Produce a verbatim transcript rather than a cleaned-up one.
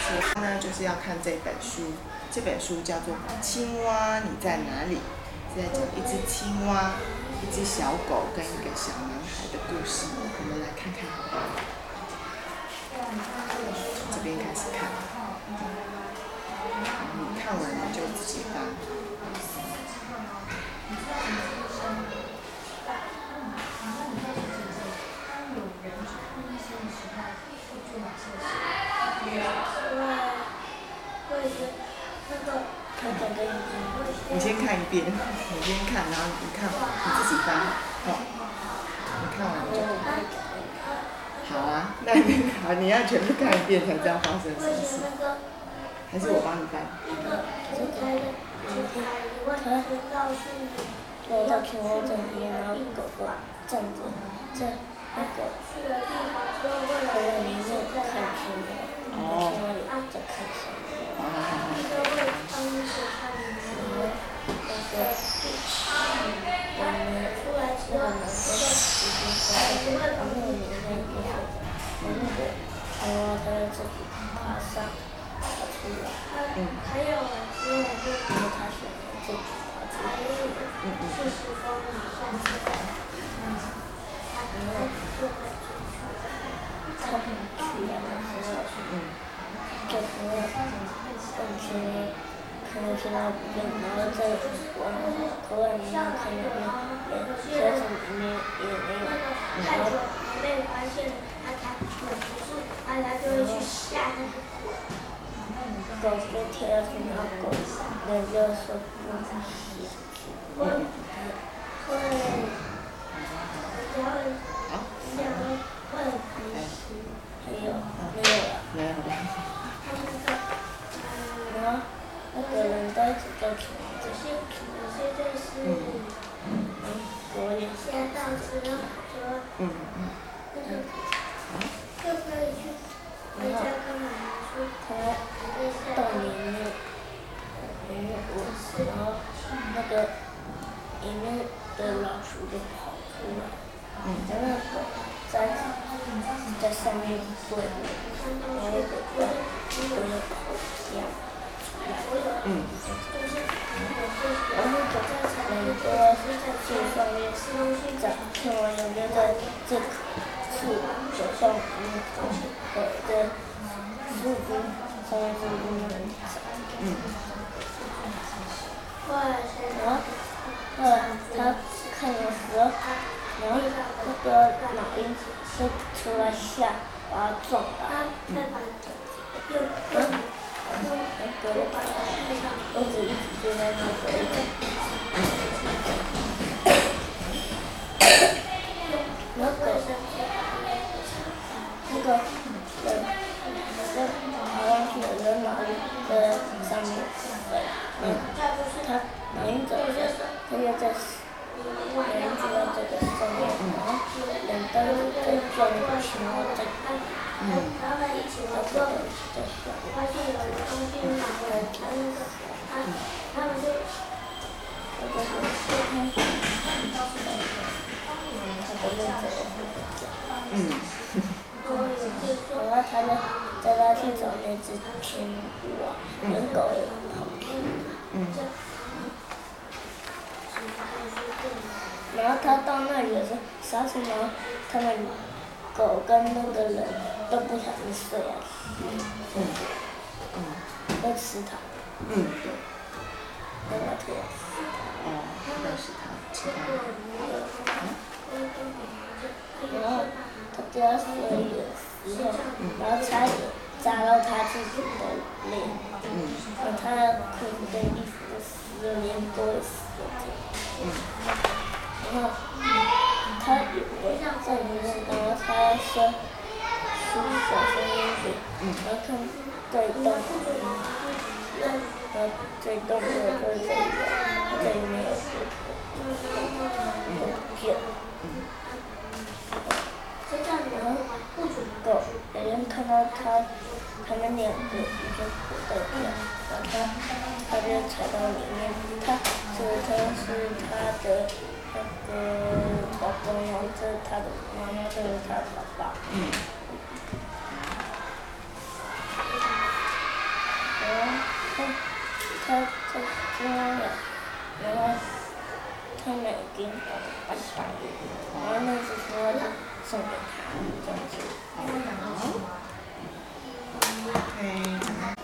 是呢，就是要看这本书，这本书叫做《青蛙你在哪里》，是在讲一只青蛙、一只小狗跟一个小男孩的故事。我们来看看好不好？从这边开始看，你看完了就自己翻。你先看一遍，你先看，然后你看你自己翻，好，你看完了就好啊。那你好，你要全部看一遍才知道发生什么事，还是我帮你翻？ 来到青蛙这边，然后狗狗站着在那个河里面看青蛙，然后青蛙也在看青蛙。然后那个我们那个男的已经回来，然后里面就是那个青蛙它在自己爬上爬出来，嗯，还有因为它喜欢自己爬出来，嗯嗯，是十公里上去的，嗯，然后就会出去，它很去的时候，嗯，就不会更青蛙。看到青蛙不见，然后再往口袋里面看那边，也鞋子里面也没有，然后被发现，它才它才就会去吓那个狗，狗就贴上去，然后狗人就说不想洗，会会，然后然后会还有没有了？ 没有了。 然后。那个人呆着在听，这些有些就是，嗯，我也吓到之后说，嗯嗯，那个就可以去回家跟妈妈说，他洞里面没有我，然后那个里面的老鼠就跑出来，嗯，然后那个在在上面跪，然后那个在在那跑掉。嗯，然后狗很多树上面长青蛙有没有在这棵树的上面狗的树枝上面是不能长，嗯，然后后来他看的时候，然后那个老鹰就出来吓，把它撞倒，嗯，然后。那个我只一直就在那个，那个那个人在爬上去的人老鹰在上面飞，嗯，他老鹰走着，他又在老鹰就在这个上面，然后人都在撞青蛙在，嗯，然后一起合作在笑，发现有人东西拿来看，他他们就，那个是他，他的那个，嗯，然后他就带他去找那只青蛙，跟狗也跑去，嗯，然后他到那里的时候，啥时候他们狗跟那个人都不小心睡了，嗯嗯，在吃它，嗯对，在那推， 哦，那是他吃它， 然后他掉水里的时候，然后差点砸到他自己的脸，嗯，然后他的裤子跟衣服都湿了，连都也湿了，嗯，然后他以为在里面，然后他说。小声音点，然后看对动，然后对动的就是这个，这里面有有片，然后狗别人看到他，他们两个已经不在掉，然后他他就踩到里面，他这他是他的那个宝宝，然后这是他的妈妈，这是他的爸爸。嗯。 他他他青蛙有，然后他们已经拜拜，然后那只青蛙就送给他。